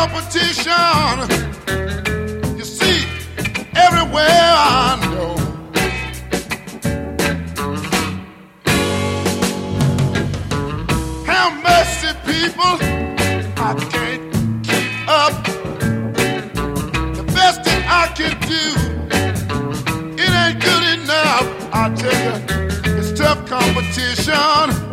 competition. You see, everywhere I know. Have mercy, people, I can't keep up. The best that I can do, it ain't good enough. I tell you, it's tough competition.